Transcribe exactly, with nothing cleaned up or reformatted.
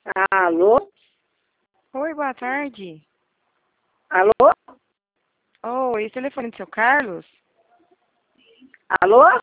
Alô? Oi, boa tarde. Alô? Oi, esse telefone do seu Carlos? Alô?